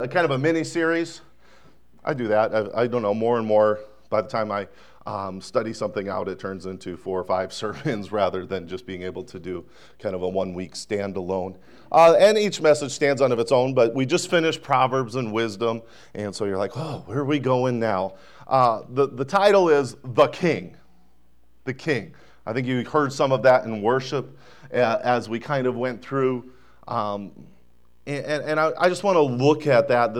a kind of a mini series. I do that. I don't know, more and more. By the time I study something out, it turns into 4 or 5 sermons rather than just being able to do kind of a 1-week standalone. And each message stands on of its own, but we just finished Proverbs and Wisdom, and so you're like, oh, where are we going now? The title is The King. The King. I think you heard some of that in worship as we kind of went through. And I just want to look at that.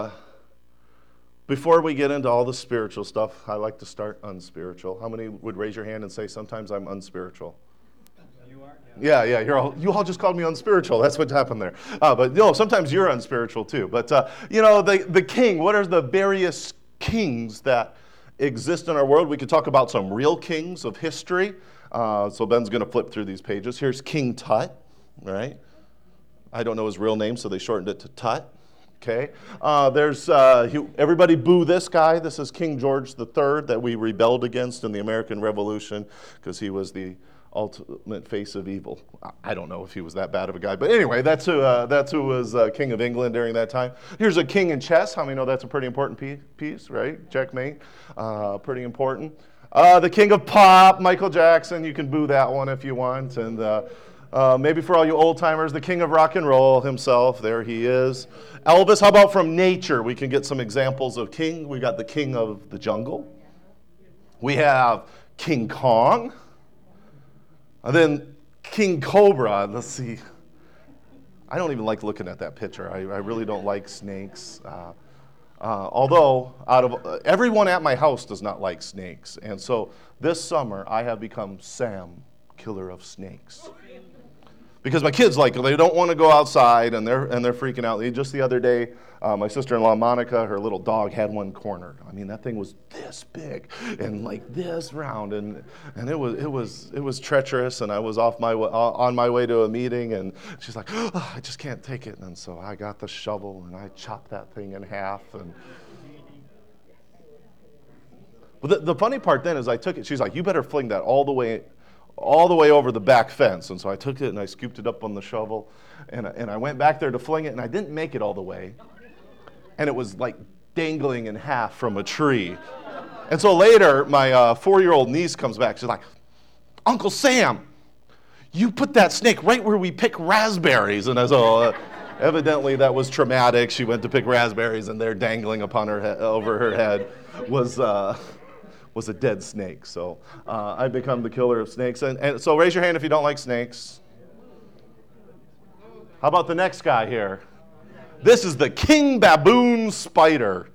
Before we get into all the spiritual stuff, I like to start unspiritual. How many would raise your hand and say, sometimes I'm unspiritual? You are? Yeah, you all just called me unspiritual. That's what happened there. But no, sometimes you're unspiritual too. But, the king, what are the various kings that exist in our world? We could talk about some real kings of history. So Ben's going to flip through these pages. Here's King Tut, right? I don't know his real name, so they shortened it to Tut. Okay. Everybody boo this guy. This is King George III that we rebelled against in the American Revolution because he was the ultimate face of evil. I don't know if he was that bad of a guy, but anyway, that's who was King of England during that time. Here's a king in chess. How many know that's a pretty important piece, right? Checkmate. Pretty important. The king of pop, Michael Jackson. You can boo that one if you want. And maybe for all you old timers, the king of rock and roll himself. There he is. Elvis. How about from nature? We can get some examples of king. We got the king of the jungle. We have King Kong. And then King Cobra. Let's see. I don't even like looking at that picture. I really don't like snakes. Although out of everyone at my house does not like snakes. And so this summer I have become Sam, killer of snakes. Because my kids they don't want to go outside and they're freaking out. Just the other day, my sister-in-law Monica, her little dog had one cornered. I mean, that thing was this big and like this round, and it was treacherous. And I was on my way to a meeting, and she's like, oh, I just can't take it. And so I got the shovel and I chopped that thing in half. But the funny part then is I took it. She's like, you better fling that all the way over the back fence. And so I took it and I scooped it up on the shovel, and I went back there to fling it, and I didn't make it all the way. And it was like dangling in half from a tree. And so later, my 4-year-old niece comes back. She's like, Uncle Sam, you put that snake right where we pick raspberries. And evidently that was traumatic. She went to pick raspberries, and there dangling upon over her head was a dead snake. So I've become the killer of snakes. And so raise your hand if you don't like snakes. How about the next guy here? This is the king baboon spider.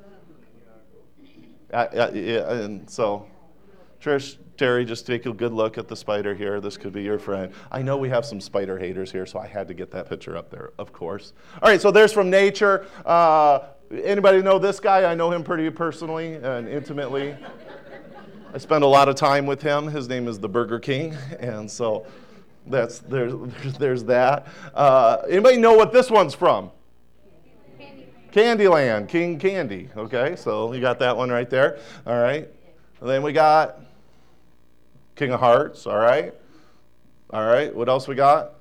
And so Trish, Terry, just take a good look at the spider here. This could be your friend. I know we have some spider haters here, so I had to get that picture up there, of course. All right, so there's from nature. Anybody know this guy? I know him pretty personally and intimately. I spend a lot of time with him. His name is the Burger King, and so there's that. Anybody know what this one's from? Candyland, King Candy. Okay, so you got that one right there. All right, and then we got King of Hearts. All right, what else we got?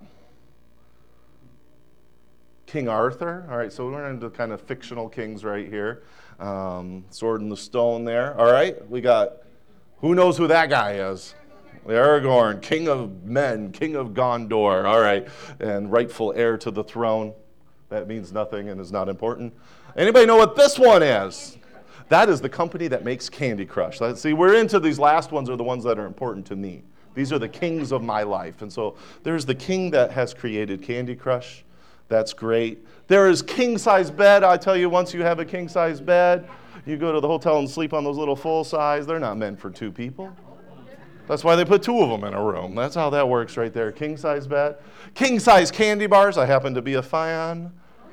King Arthur. All right, so we're into kind of fictional kings right here. Sword in the Stone there. All right, we got, who knows who that guy is? Aragorn, king of men, king of Gondor. All right, and rightful heir to the throne. That means nothing and is not important. Anybody know what this one is? That is the company that makes Candy Crush. See, we're into these last ones are the ones that are important to me. These are the kings of my life. And so there's the king that has created Candy Crush. That's great. There is king-size bed. I tell you, once you have a king-size bed, you go to the hotel and sleep on those little full-size. They're not meant for 2 people. That's why they put 2 of them in a room. That's how that works right there. King-size bed. King-size candy bars. I happen to be a fan.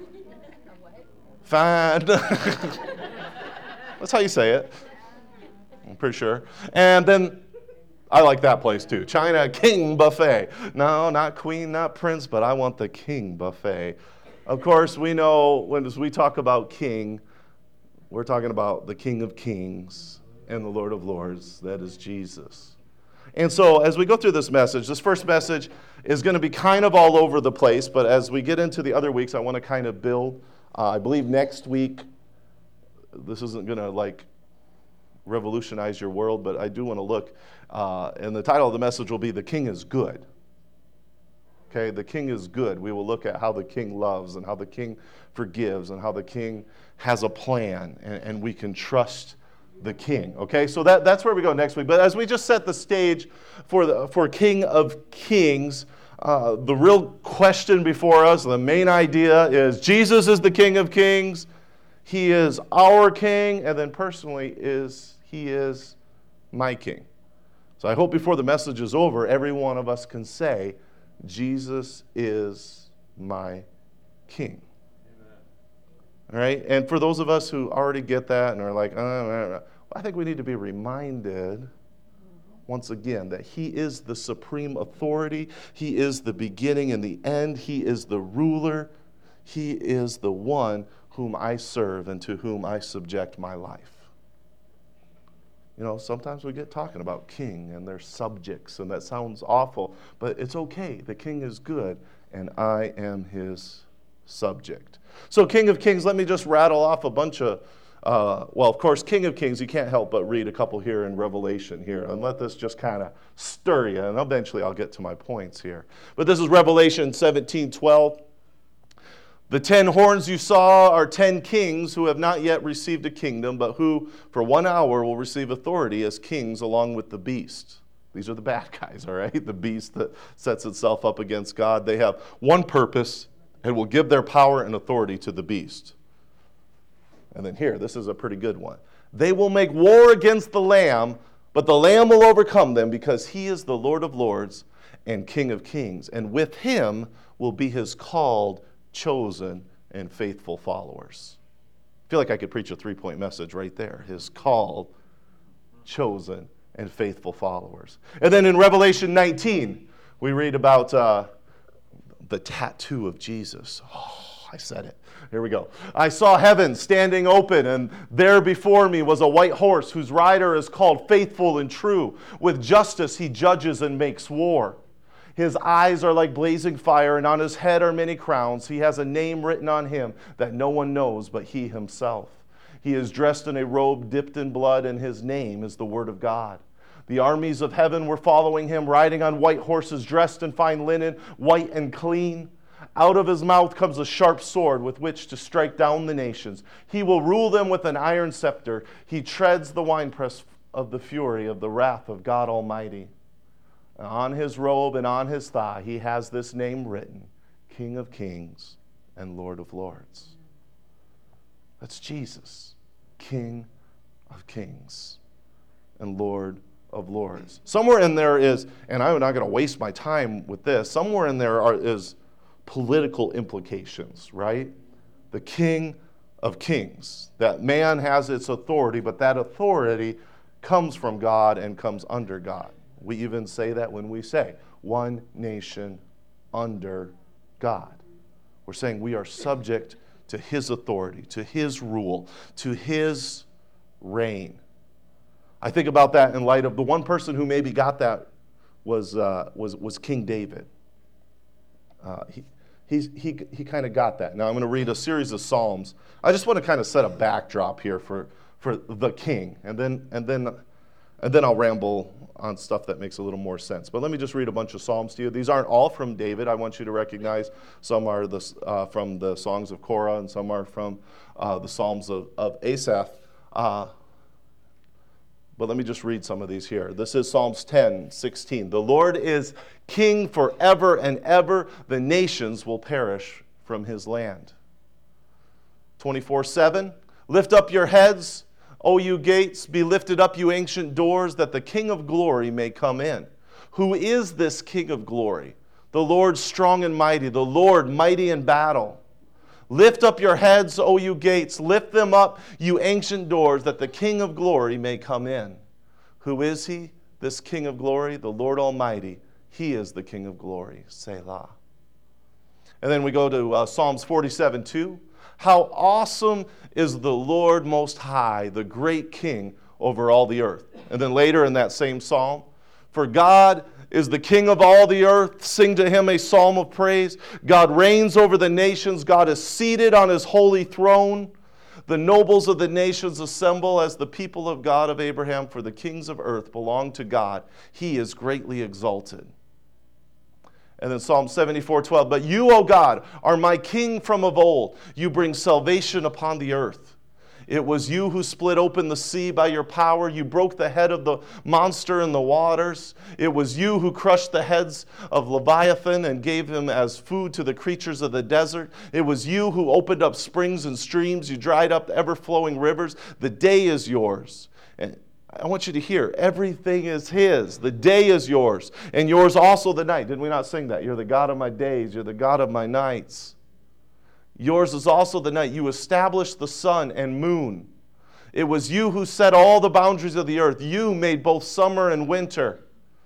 Fan. That's how you say it. I'm pretty sure. And then I like that place too. China King Buffet. No, not queen, not prince, but I want the king buffet. Of course, we know when we talk about king, we're talking about the King of Kings and the Lord of Lords. That is Jesus. And so as we go through this first message is going to be kind of all over the place, but as we get into the other weeks, I want to kind of build I believe next week, this isn't going to revolutionize your world, but I do want to look, and the title of the message will be The King is Good. Okay, the King is good. We will look at how the King loves and how the King forgives and how the King has a plan, and we can trust the King. Okay, so that's where we go next week. But as we just set the stage for King of Kings, the real question before us, the main idea is Jesus is the King of Kings. He is our King, and then personally He is my King. So I hope before the message is over, every one of us can say, Jesus is my King. Amen. All right? And for those of us who already get that and are like, I think we need to be reminded once again that He is the supreme authority. He is the beginning and the end. He is the ruler. He is the one whom I serve and to whom I subject my life. You know, sometimes we get talking about king and their subjects, and that sounds awful, but it's okay. The King is good, and I am His subject. So King of Kings, let me just rattle off a bunch of, of course, King of Kings, you can't help but read a couple here in Revelation here, and let this just kind of stir you, and eventually I'll get to my points here. But this is Revelation 17:12. The 10 horns you saw are 10 kings who have not yet received a kingdom, but who for 1 hour will receive authority as kings along with the beast. These are the bad guys, all right? The beast that sets itself up against God. They have one purpose and will give their power and authority to the beast. And then here, this is a pretty good one. They will make war against the Lamb, but the Lamb will overcome them because He is the Lord of lords and King of kings. And with Him will be His called, chosen, and faithful followers. I feel like I could preach a 3-point message right there. His called, chosen, and faithful followers. And then in Revelation 19, we read about the tattoo of Jesus. Oh, I said it. Here we go. I saw heaven standing open, and there before me was a white horse whose rider is called Faithful and True. With justice he judges and makes war. His eyes are like blazing fire, and on his head are many crowns. He has a name written on him that no one knows but he himself. He is dressed in a robe dipped in blood, and his name is the Word of God. The armies of heaven were following him, riding on white horses, dressed in fine linen, white and clean. Out of his mouth comes a sharp sword with which to strike down the nations. He will rule them with an iron scepter. He treads the winepress of the fury of the wrath of God Almighty. On his robe and on his thigh, he has this name written, King of Kings and Lord of Lords. That's Jesus, King of Kings and Lord of Lords. Somewhere in there is, and I'm not going to waste my time with this, somewhere in there is political implications, right? The King of Kings. That man has its authority, but that authority comes from God and comes under God. We even say that when we say, one nation under God. We're saying we are subject to His authority, to His rule, to His reign. I think about that in light of the one person who maybe got that was King David. He kind of got that. Now I'm going to read a series of Psalms. I just want to kind of set a backdrop here for the King, and then I'll ramble on stuff that makes a little more sense. But let me just read a bunch of Psalms to you. These aren't all from David. I want you to recognize some are from the Songs of Korah, and some are from the Psalms of Asaph. But let me just read some of these here. This is Psalms 10:16. The Lord is king forever and ever. The nations will perish from His land. 24:7. Lift up your heads, O you gates, be lifted up, you ancient doors, that the King of glory may come in. Who is this King of glory? The Lord strong and mighty, the Lord mighty in battle. Lift up your heads, O you gates, lift them up, you ancient doors, that the King of glory may come in. Who is He, this King of glory? The Lord Almighty. He is the King of glory. Selah. And then we go to Psalms 47:2. How awesome is the Lord Most High, the great King over all the earth. And then later in that same psalm, for God is the King of all the earth. Sing to him a psalm of praise. God reigns over the nations. God is seated on his holy throne. The nobles of the nations assemble as the people of God of Abraham, for the kings of earth belong to God. He is greatly exalted. And then Psalm 74:12, but you, O God, are my king from of old. You bring salvation upon the earth. It was you who split open the sea by your power. You broke the head of the monster in the waters. It was you who crushed the heads of Leviathan and gave him as food to the creatures of the desert. It was you who opened up springs and streams. You dried up ever-flowing rivers. The day is yours. And I want you to hear, everything is his. The day is yours, and yours also the night. Did we not sing that? You're the God of my days. You're the God of my nights. Yours is also the night. You established the sun and moon. It was you who set all the boundaries of the earth. You made both summer and winter.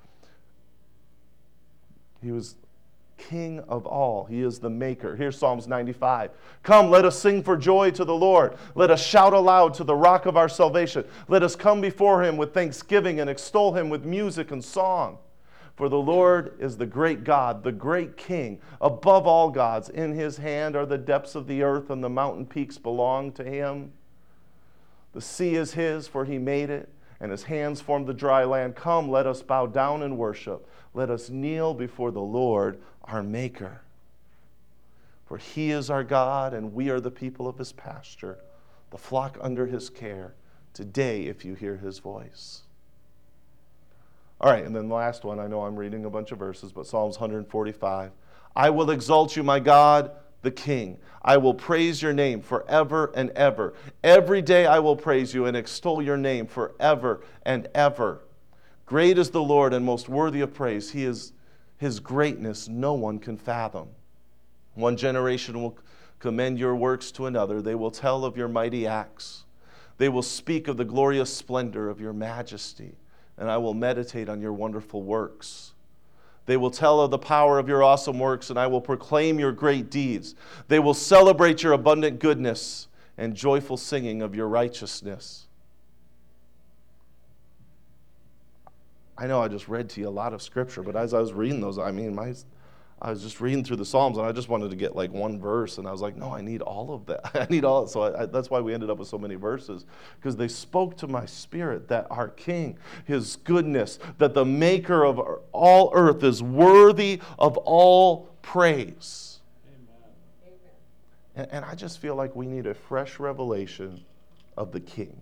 He was King of all. He is the maker. Here's Psalms 95. Come, let us sing for joy to the Lord. Let us shout aloud to the rock of our salvation. Let us come before him with thanksgiving and extol him with music and song. For the Lord is the great God, the great King, above all gods. In his hand are the depths of the earth, and the mountain peaks belong to him. The sea is his, for he made it, and his hands formed the dry land. Come, let us bow down and worship. Let us kneel before the Lord, our Maker. For he is our God, and we are the people of his pasture, the flock under his care. Today, if you hear his voice. All right, and then the last one, I know I'm reading a bunch of verses, but Psalms 145. I will exalt you, my God, the King. I will praise your name forever and ever. Every day I will praise you and extol your name forever and ever. Great is the Lord and most worthy of praise. His greatness no one can fathom. One generation will commend your works to another. They will tell of your mighty acts. They will speak of the glorious splendor of your majesty. And I will meditate on your wonderful works. They will tell of the power of your awesome works, and I will proclaim your great deeds. They will celebrate your abundant goodness and joyful singing of your righteousness. I know I just read to you a lot of scripture, but as I was reading those, I was just reading through the Psalms, and I just wanted to get like one verse, and I was like, no, I need all of that. I need all. So that's why we ended up with so many verses, because they spoke to my spirit that our King, his goodness, that the maker of all earth is worthy of all praise. Amen. And I just feel like we need a fresh revelation of the King.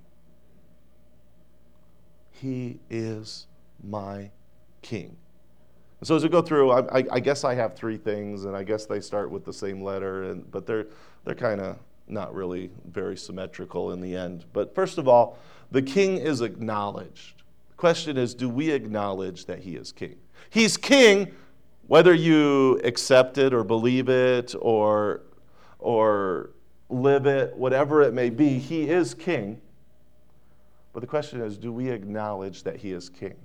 He is my King. So as we go through, I guess I have three things, and I guess they start with the same letter, but they're kind of not really very symmetrical in the end. But first of all, the King is acknowledged. The question is, do we acknowledge that he is King? He's King, whether you accept it or believe it or live it, whatever it may be, he is King. But the question is, do we acknowledge that he is King?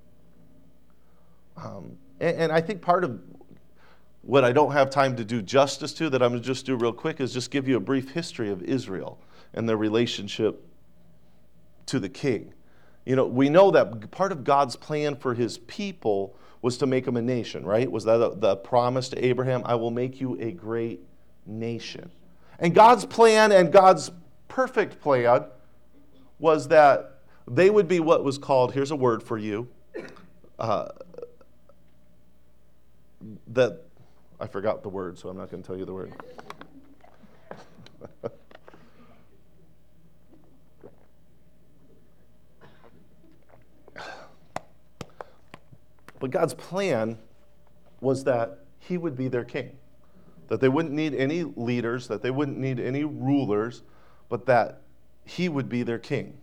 And I think part of what I don't have time to do justice to, that I'm going to just do real quick, is just give you a brief history of Israel and their relationship to the king. You know, we know that part of God's plan for his people was to make them a nation, right? Was that the promise to Abraham? I will make you a great nation. And God's plan and God's perfect plan was that they would be what was called, here's a word for you, that I forgot the word, so I'm not going to tell you the word. But God's plan was that he would be their king, that they wouldn't need any leaders, that they wouldn't need any rulers, but that he would be their king.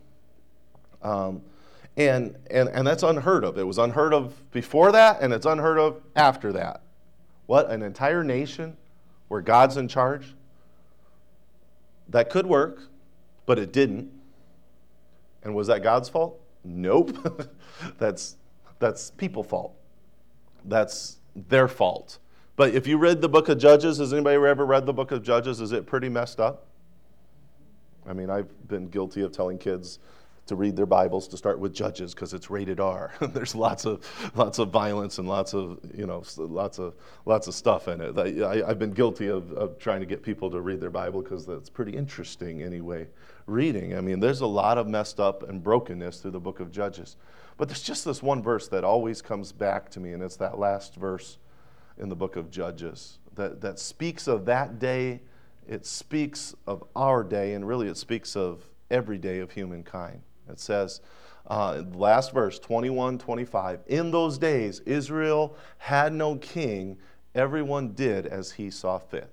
And that's unheard of. It was unheard of before that, and it's unheard of after that. What? An entire nation where God's in charge? That could work, but it didn't. And was that God's fault? Nope. That's people's fault. That's their fault. But if you read the book of Judges, has anybody ever read the book of Judges? Is it pretty messed up? I mean, I've been guilty of telling kids to read their Bibles to start with Judges because it's rated R. There's lots of violence and lots of stuff in it. I've been guilty of trying to get people to read their Bible because that's pretty interesting anyway. Reading, I mean, there's a lot of messed up and brokenness through the book of Judges. But there's just this one verse that always comes back to me, and it's that last verse in the book of Judges that speaks of that day. It speaks of our day, and really it speaks of every day of humankind. It says, last verse, 21-25, in those days Israel had no king, everyone did as he saw fit.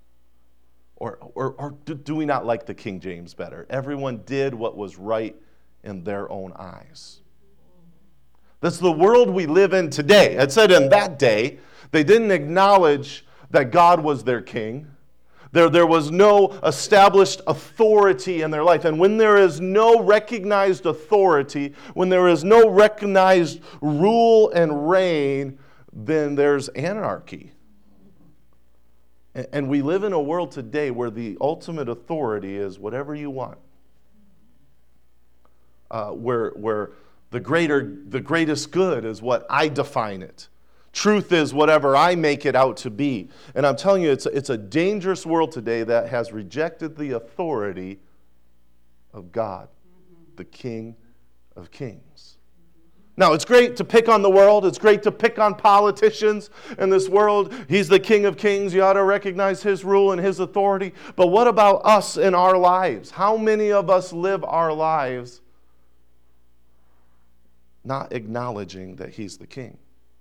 Or do we not like the King James better? Everyone did what was right in their own eyes. That's the world we live in today. It said in that day, they didn't acknowledge that God was their king. There was no established authority in their life. And when there is no recognized authority, when there is no recognized rule and reign, then there's anarchy. And we live in a world today where the ultimate authority is whatever you want. Where the greatest good is what I define it. Truth is whatever I make it out to be. And I'm telling you, it's a dangerous world today that has rejected the authority of God, the King of Kings. Now, it's great to pick on the world. It's great to pick on politicians in this world. He's the King of Kings. You ought to recognize His rule and His authority. But what about us in our lives? How many of us live our lives not acknowledging that He's the King?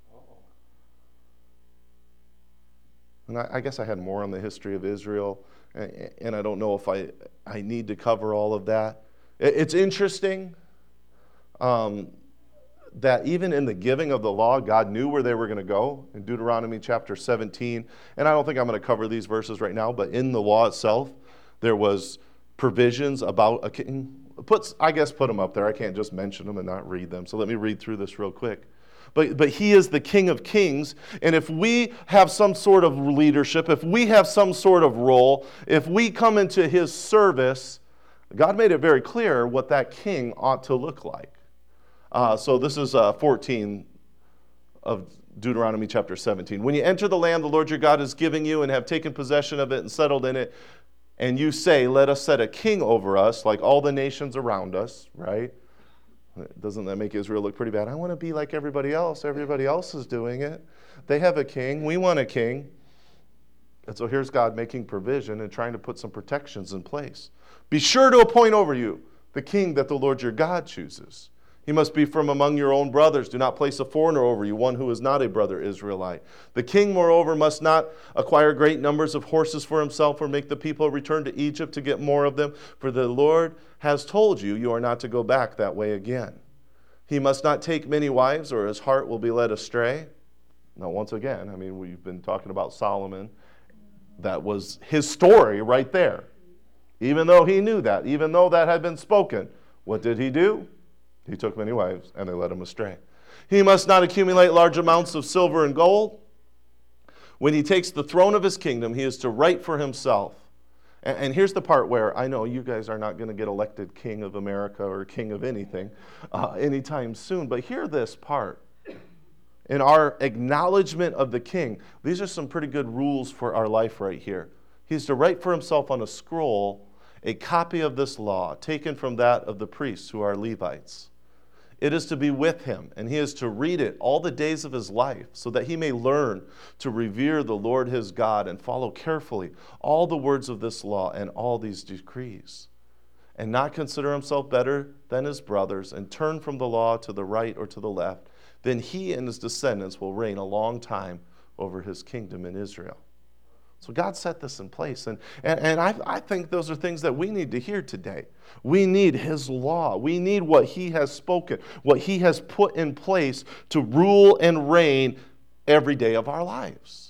And I guess I had more on the history of Israel, and I don't know if I need to cover all of that. It's interesting that even in the giving of the law, God knew where they were going to go in Deuteronomy chapter 17. And I don't think I'm going to cover these verses right now, but in the law itself, there was provisions about a king. Put them up there. I can't just mention them and not read them. So let me read through this real quick. But He is the King of Kings, and if we have some sort of leadership, if we have some sort of role, if we come into His service, God made it very clear what that king ought to look like. So this is 14 of Deuteronomy chapter 17. When you enter the land the Lord your God is giving you and have taken possession of it and settled in it, and you say, let us set a king over us like all the nations around us, right? Doesn't that make Israel look pretty bad? I want to be like everybody else. Everybody else is doing it. They have a king. We want a king. And so here's God making provision and trying to put some protections in place. Be sure to appoint over you the king that the Lord your God chooses. He must be from among your own brothers. Do not place a foreigner over you, one who is not a brother Israelite. The king, moreover, must not acquire great numbers of horses for himself or make the people return to Egypt to get more of them. For the Lord has told you, you are not to go back that way again. He must not take many wives, or his heart will be led astray. Now, once again, we've been talking about Solomon. That was his story right there. Even though he knew that, even though that had been spoken, what did he do? He took many wives, and they led him astray. He must not accumulate large amounts of silver and gold. When he takes the throne of his kingdom, he is to write for himself. And here's the part where I know you guys are not going to get elected king of America or king of anything anytime soon, but hear this part. In our acknowledgement of the king, these are some pretty good rules for our life right here. He's to write for himself on a scroll a copy of this law, taken from that of the priests who are Levites. It is to be with him, and he is to read it all the days of his life, so that he may learn to revere the Lord his God and follow carefully all the words of this law and all these decrees, and not consider himself better than his brothers, and turn from the law to the right or to the left. Then he and his descendants will reign a long time over his kingdom in Israel. So God set this in place, and I think those are things that we need to hear today. We need his law. We need what he has spoken, what he has put in place to rule and reign every day of our lives.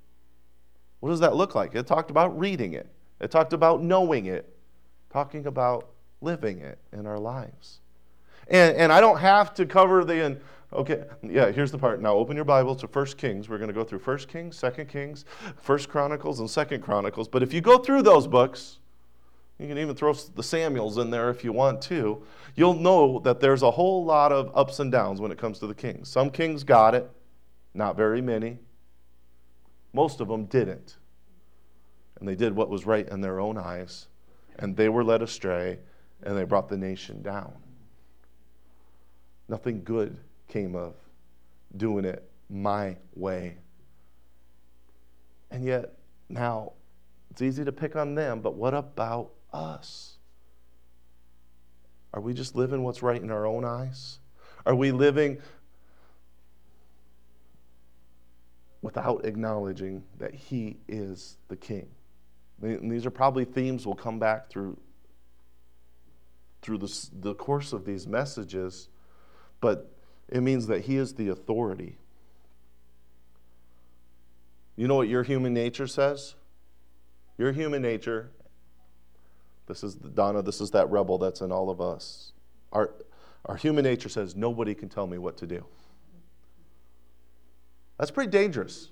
What does that look like? It talked about reading it. It talked about knowing it, talking about living it in our lives. And I don't have to cover the... Okay, yeah, here's the part. Now open your Bible to 1 Kings. We're going to go through 1 Kings, 2 Kings, 1 Chronicles, and 2 Chronicles. But if you go through those books, You can even throw the Samuels in there if you want to. You'll know that there's a whole lot of ups and downs when it comes to the kings. Some kings got it, not very many. Most of them didn't. And they did what was right in their own eyes, and they were led astray, and they brought the nation down. Nothing good came of doing it my way. And yet, now, it's easy to pick on them, but what about us? Are we just living what's right in our own eyes? Are we living without acknowledging that He is the King? And these are probably themes we'll come back through the course of these messages, but it means that He is the authority. You know what your human nature says? Your human nature, this is Donna, this is that rebel that's in all of us. Our human nature says, nobody can tell me what to do. That's pretty dangerous.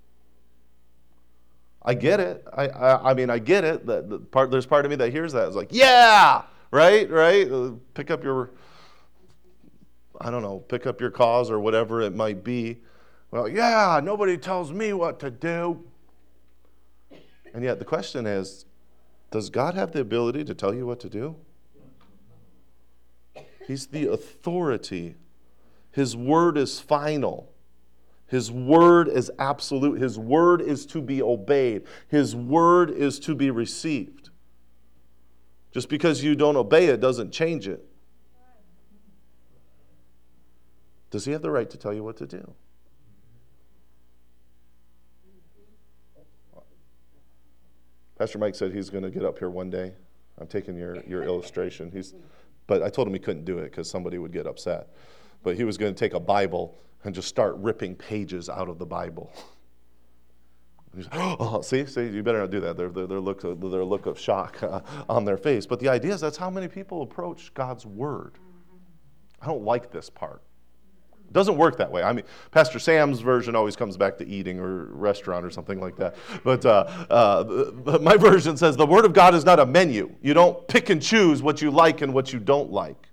I get it. I mean, I get it. There's part of me that hears that. It's like, yeah, right? Pick up your cause or whatever it might be. Well, yeah, nobody tells me what to do. And yet the question is, does God have the ability to tell you what to do? He's the authority. His word is final. His word is absolute. His word is to be obeyed. His word is to be received. Just because you don't obey it doesn't change it. Does He have the right to tell you what to do? Pastor Mike said he's going to get up here one day. I'm taking your illustration. But I told him he couldn't do it because somebody would get upset. But he was going to take a Bible and just start ripping pages out of the Bible. Oh, see, you better not do that. Their look of shock on their face. But the idea is that's how many people approach God's Word. I don't like this part. It doesn't work that way. I mean, Pastor Sam's version always comes back to eating or restaurant or something like that. But my version says the Word of God is not a menu. You don't pick and choose what you like and what you don't like.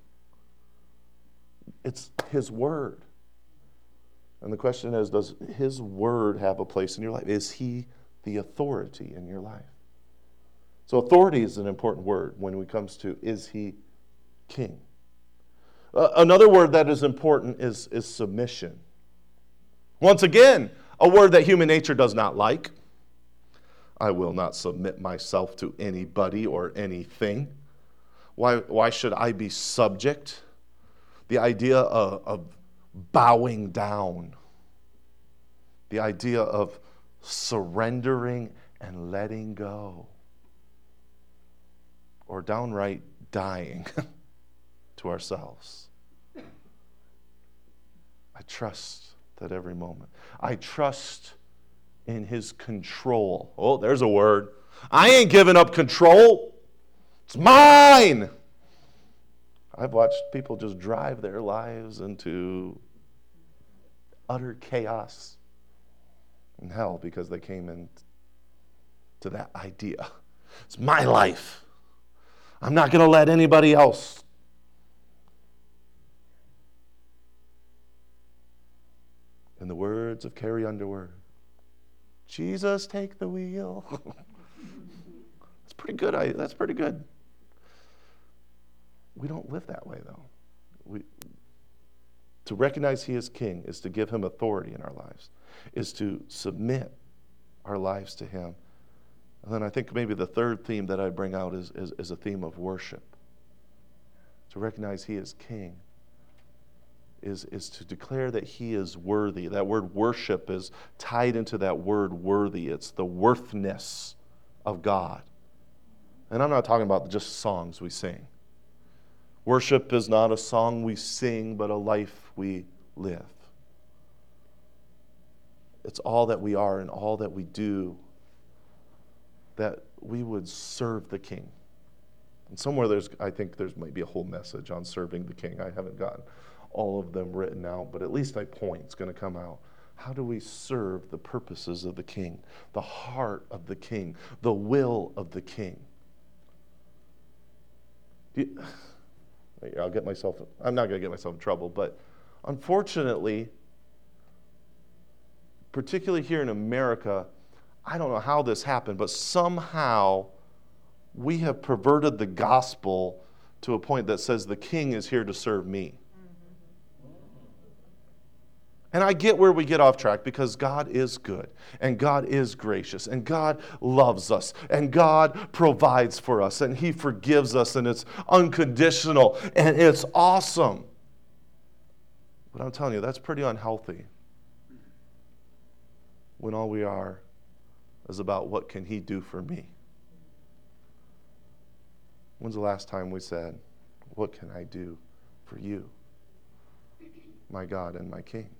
It's His Word. And the question is, does His Word have a place in your life? Is He the authority in your life? So authority is an important word when it comes to, is He King? Another word that is important is submission. Once again, a word that human nature does not like. I will not submit myself to anybody or anything. Why should I be subject? The idea of bowing down. The idea of surrendering and letting go. Or downright dying to ourselves. I trust that every moment. I trust in His control. Oh, there's a word. I ain't giving up control. It's mine. I've watched people just drive their lives into utter chaos and hell because they came into that idea. It's my life. I'm not going to let anybody else. In the words of Carrie Underwood, Jesus, take the wheel. That's pretty good. That's pretty good. We don't live that way, though. To recognize He is King is to give Him authority in our lives, is to submit our lives to Him. And then I think maybe the third theme that I bring out is a theme of worship. To recognize He is King is to declare that He is worthy. That word worship is tied into that word worthy. It's the worthness of God. And I'm not talking about just songs we sing. Worship is not a song we sing, but a life we live. It's all that we are and all that we do, that we would serve the King. And somewhere I think there's maybe a whole message on serving the King. I haven't gotten all of them written out, but at least my point's going to come out. How do we serve the purposes of the King, the heart of the King, the will of the King? I'm not going to get myself in trouble, but unfortunately, particularly here in America, I don't know how this happened, but somehow we have perverted the gospel to a point that says the king is here to serve me. And I get where we get off track because God is good and God is gracious and God loves us and God provides for us and He forgives us and it's unconditional and it's awesome. But I'm telling you, that's pretty unhealthy when all we are is about what can He do for me. When's the last time we said, what can I do for you, my God and my King?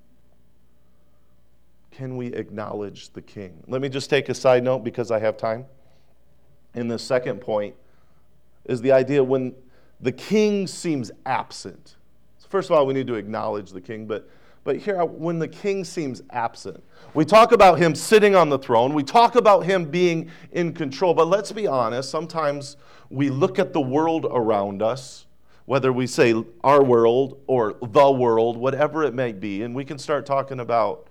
Can we acknowledge the King? Let me just take a side note because I have time. And the second point is the idea when the King seems absent. So first of all, we need to acknowledge the King, but here, when the King seems absent, we talk about Him sitting on the throne. We talk about Him being in control. But let's be honest, sometimes we look at the world around us, whether we say our world or the world, whatever it may be, and we can start talking about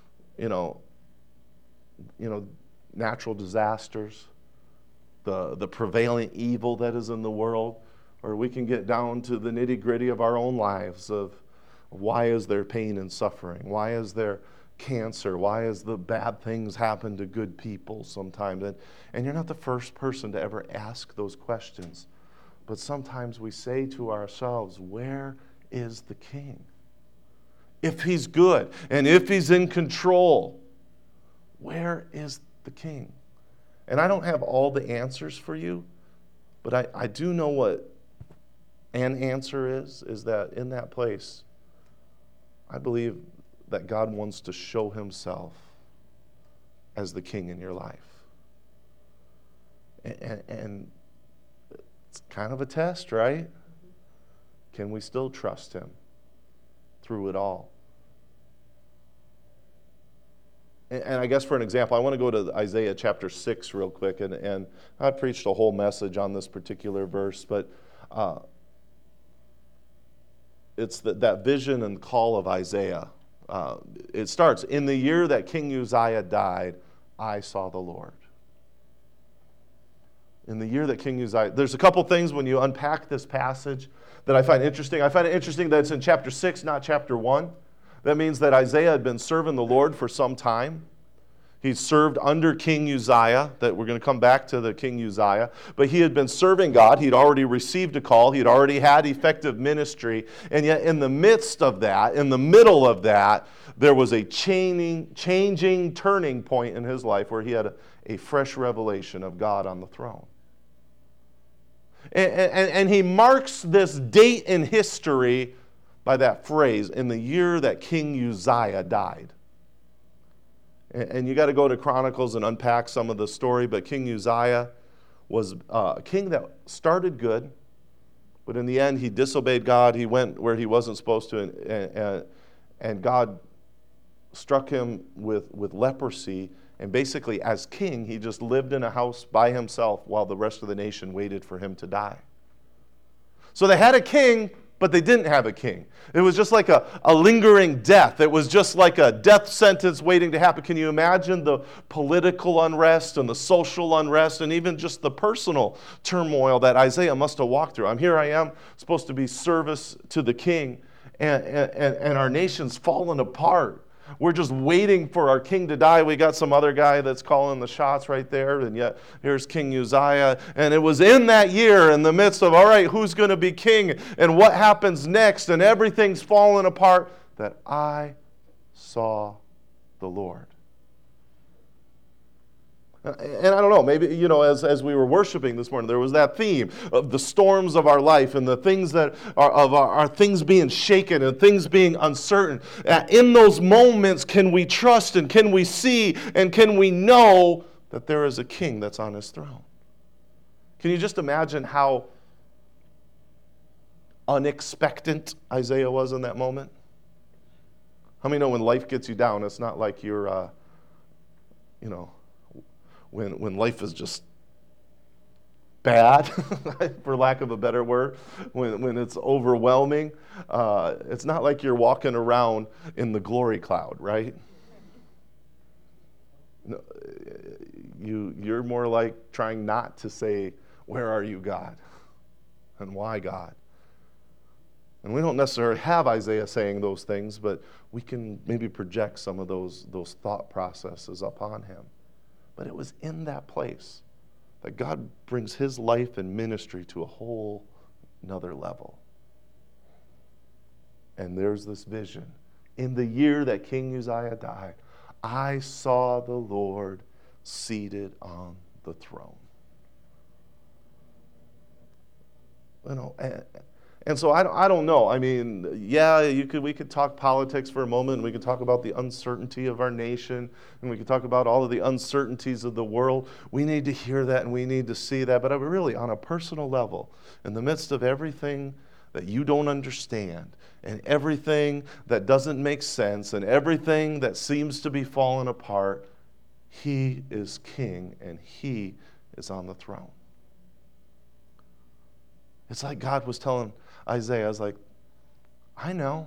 natural disasters, the prevailing evil that is in the world, or we can get down to the nitty-gritty of our own lives of why is there pain and suffering? Why is there cancer? Why is the bad things happen to good people sometimes? And you're not the first person to ever ask those questions. But sometimes we say to ourselves, where is the King? If He's good and if He's in control, where is the King? And I don't have all the answers for you, but I do know what an answer is that in that place, I believe that God wants to show Himself as the King in your life. And it's kind of a test, right? Can we still trust Him through it all? And I guess for an example, I want to go to Isaiah chapter 6 real quick. And I preached a whole message on this particular verse, but it's that vision and call of Isaiah. It starts, in the year that King Uzziah died, I saw the Lord. In the year that King Uzziah, there's a couple things when you unpack this passage that I find interesting. I find it interesting that it's in chapter 6, not chapter 1. That means that Isaiah had been serving the Lord for some time. He served under King Uzziah, that we're going to come back to the King Uzziah, but he had been serving God. He'd already received a call. He'd already had effective ministry. And yet in the midst of that, in the middle of that, there was a changing, turning point in his life where he had a fresh revelation of God on the throne. And he marks this date in history by that phrase, in the year that King Uzziah died. And you got to go to Chronicles and unpack some of the story, but King Uzziah was a king that started good, but in the end he disobeyed God. He went where he wasn't supposed to, and God struck him with leprosy. And basically, as king, he just lived in a house by himself while the rest of the nation waited for him to die. So they had a king, but they didn't have a king. It was just like a lingering death. It was just like a death sentence waiting to happen. Can you imagine the political unrest and the social unrest and even just the personal turmoil that Isaiah must have walked through? Here I am, supposed to be service to the king, and our nation's fallen apart. We're just waiting for our king to die. We got some other guy that's calling the shots right there, and yet here's King Uzziah. And it was in that year, in the midst of, all right, who's going to be king and what happens next, and everything's falling apart, that I saw the Lord. And I don't know, maybe, as we were worshiping this morning, there was that theme of the storms of our life and the things that are of our things being shaken and things being uncertain. In those moments, can we trust and can we see and can we know that there is a king that's on his throne? Can you just imagine how unexpected Isaiah was in that moment? How many know when life gets you down, it's not like you're, when life is just bad, for lack of a better word, when it's overwhelming. It's not like you're walking around in the glory cloud, right? No, you're more like trying not to say, "Where are you, God?" and "Why, God?" And we don't necessarily have Isaiah saying those things, but we can maybe project some of those thought processes upon him. But it was in that place that God brings his life and ministry to a whole another level. And there's this vision. In the year that King Uzziah died, I saw the Lord seated on the throne. You know, and so I don't know. I mean, yeah, we could talk politics for a moment. We could talk about the uncertainty of our nation, and we could talk about all of the uncertainties of the world. We need to hear that, and we need to see that. But really, on a personal level, in the midst of everything that you don't understand, and everything that doesn't make sense, and everything that seems to be falling apart, he is king, and he is on the throne. It's like God was telling Isaiah, I was like, I know.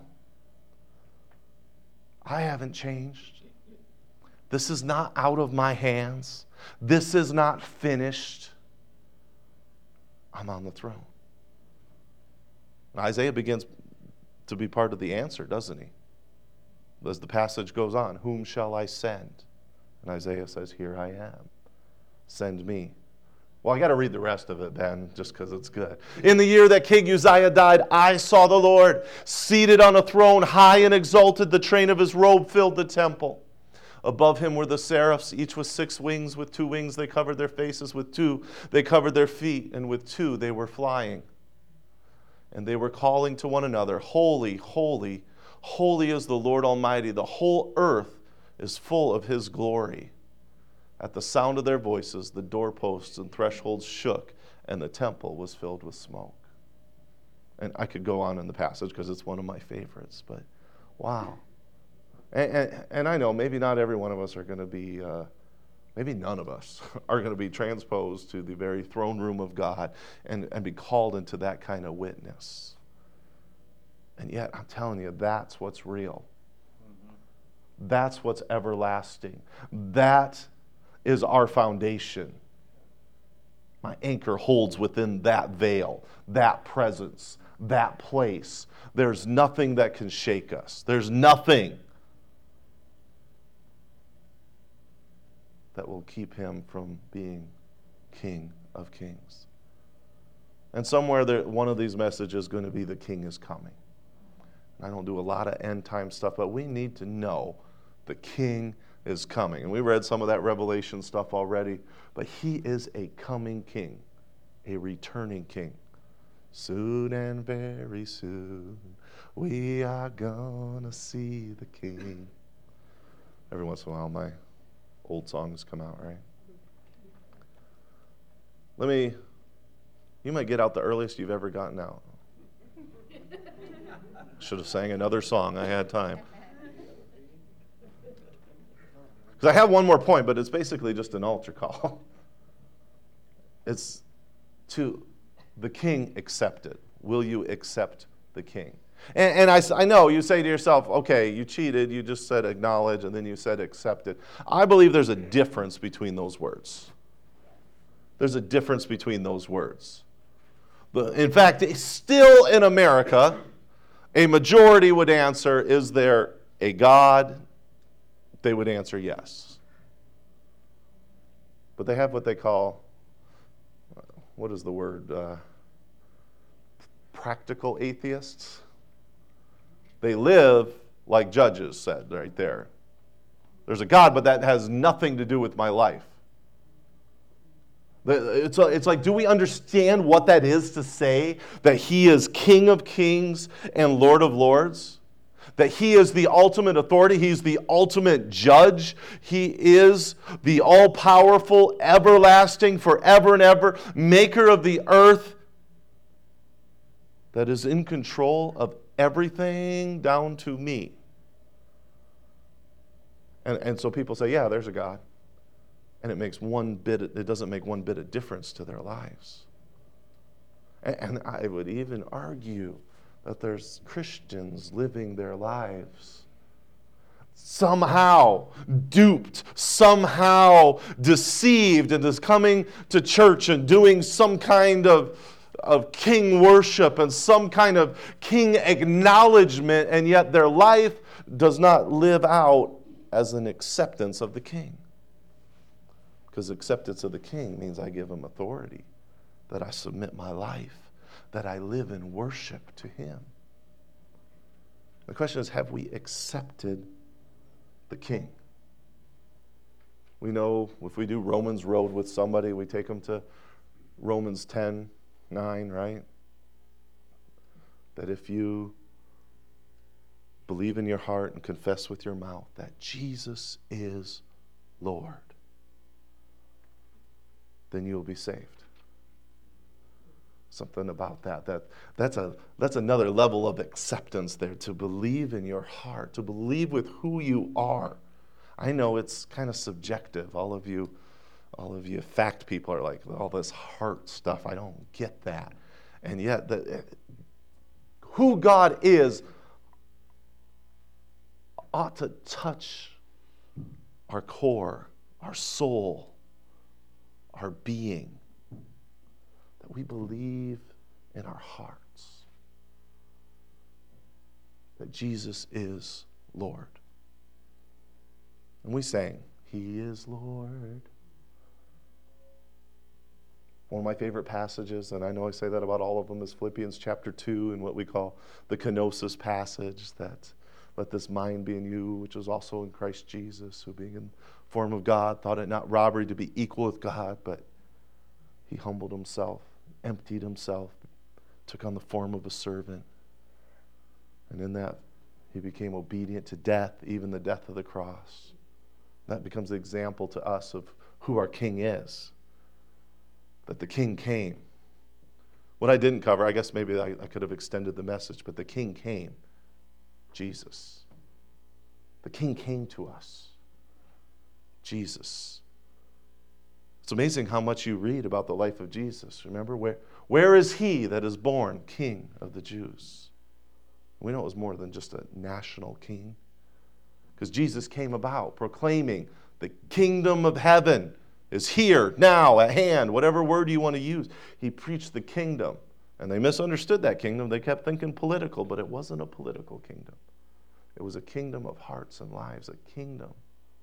I haven't changed. This is not out of my hands. This is not finished. I'm on the throne. Isaiah begins to be part of the answer, doesn't he? As the passage goes on, whom shall I send? And Isaiah says, here I am. Send me. Well, I got to read the rest of it, Ben, just because it's good. In the year that King Uzziah died, I saw the Lord seated on a throne, high and exalted. The train of his robe filled the temple. Above him were the seraphs, each with 6 wings. With 2 wings they covered their faces. With 2 they covered their feet. And with 2 they were flying. And they were calling to one another, holy, holy, holy is the Lord Almighty. The whole earth is full of his glory. At the sound of their voices, the doorposts and thresholds shook, and the temple was filled with smoke. And I could go on in the passage because it's one of my favorites, but wow. And I know maybe not every one of us are going to be, maybe none of us are going to be transposed to the very throne room of God and be called into that kind of witness. And yet, I'm telling you, that's what's real. That's what's everlasting. That is our foundation. My anchor holds within that veil, that presence, that place. There's nothing that can shake us. There's nothing that will keep him from being King of Kings. And somewhere one of these messages is going to be the King is coming. I don't do a lot of end time stuff, but we need to know the King is coming. And we read some of that Revelation stuff already, but he is a coming king, a returning king. Soon and very soon, we are gonna see the King. Every once in a while, my old songs come out, right? You might get out the earliest you've ever gotten out. Should have sang another song. I had time. Because I have one more point, but it's basically just an altar call. It's to the King accepted. Will you accept the King? And I know you say to yourself, okay, you cheated, you just said acknowledge, and then you said accepted. I believe there's a difference between those words. There's a difference between those words. In fact, still in America, a majority would answer, is there a God? They would answer yes. But they have what they call, what is the word? Practical atheists. They live like Judges said right there. There's a God, but that has nothing to do with my life. It's like, do we understand what that is to say that he is King of Kings and Lord of Lords? That he is the ultimate authority. He's the ultimate judge. He is the all-powerful, everlasting, forever and ever, maker of the earth that is in control of everything down to me. And so people say, yeah, there's a God. And it doesn't make one bit of difference to their lives. And I would even argue that there's Christians living their lives somehow duped, somehow deceived, and is coming to church and doing some kind of king worship and some kind of king acknowledgement, and yet their life does not live out as an acceptance of the king. Because acceptance of the king means I give him authority, that I submit my life, that I live in worship to him. The question is, have we accepted the king? We know if we do Romans Road with somebody, we take them to Romans 10:9, right? That if you believe in your heart and confess with your mouth that Jesus is Lord, then you will be saved. Something about that's another level of acceptance there, to believe in your heart, to believe with who you are. I know it's kind of subjective. All of you fact people are like, all this heart stuff, I don't get that. And yet, who God is ought to touch our core, our soul, our being, that we believe in our hearts that Jesus is Lord. And we sang, He is Lord. One of my favorite passages, and I know I say that about all of them, is Philippians chapter 2 and what we call the kenosis passage, that let this mind be in you, which was also in Christ Jesus, who being in form of God, thought it not robbery to be equal with God, but he humbled himself, emptied himself, took on the form of a servant. And in that, he became obedient to death, even the death of the cross. That becomes the example to us of who our King is, that the King came. What I didn't cover, I guess maybe I could have extended the message, but the King came, Jesus. The King came to us, Jesus. It's amazing how much you read about the life of Jesus. Remember, where is he that is born King of the Jews? We know it was more than just a national king, because Jesus came about proclaiming the kingdom of heaven is here, now, at hand, whatever word you want to use. He preached the kingdom, and they misunderstood that kingdom. They kept thinking political, but it wasn't a political kingdom. It was a kingdom of hearts and lives, a kingdom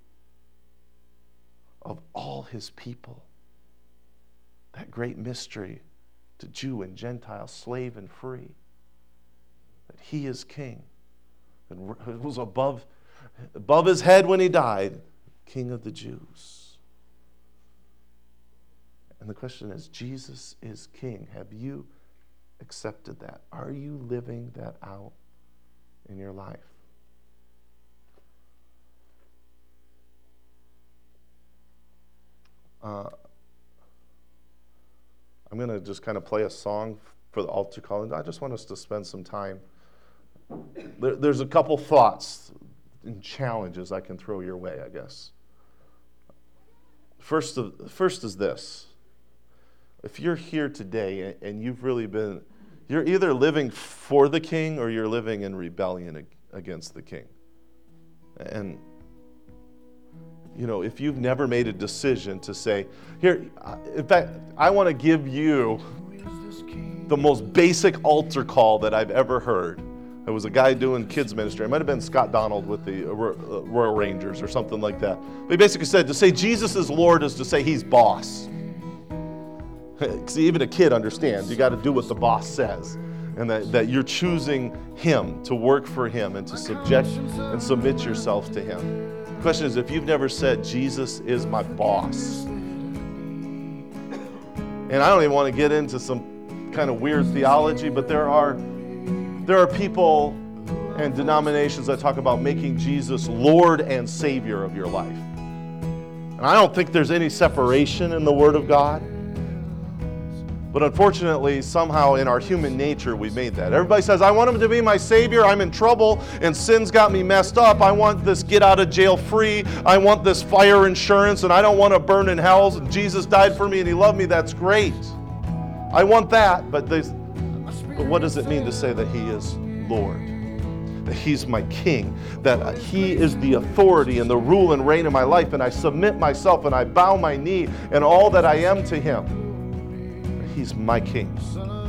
of all his people. That great mystery to Jew and Gentile, slave and free, that he is king. And it was above his head when he died, King of the Jews. And the question is, Jesus is king. Have you accepted that? Are you living that out in your life? I'm going to just kind of play a song for the altar call, and I just want us to spend some time. There's a couple thoughts and challenges I can throw your way, I guess. First is this. If you're here today and you've really been, you're either living for the king or you're living in rebellion against the king. And you know, if you've never made a decision to say, here, in fact, I want to give you the most basic altar call that I've ever heard. There was a guy doing kids ministry. It might have been Scott Donald with the Royal Rangers or something like that. But he basically said to say Jesus is Lord is to say he's boss. See, even a kid understands you got to do what the boss says, and that you're choosing him, to work for him, and to subject and submit yourself to him. The question is, if you've never said, Jesus is my boss, and I don't even want to get into some kind of weird theology, but there are people and denominations that talk about making Jesus Lord and Savior of your life. And I don't think there's any separation in the Word of God. But unfortunately, somehow in our human nature, we made that. Everybody says, I want him to be my Savior. I'm in trouble and sin's got me messed up. I want this get out of jail free. I want this fire insurance and I don't want to burn in hell. Jesus died for me and he loved me. That's great. I want that. But what does it mean to say that he is Lord? That he's my king, that he is the authority and the rule and reign in my life, and I submit myself and I bow my knee and all that I am to him. He's my king.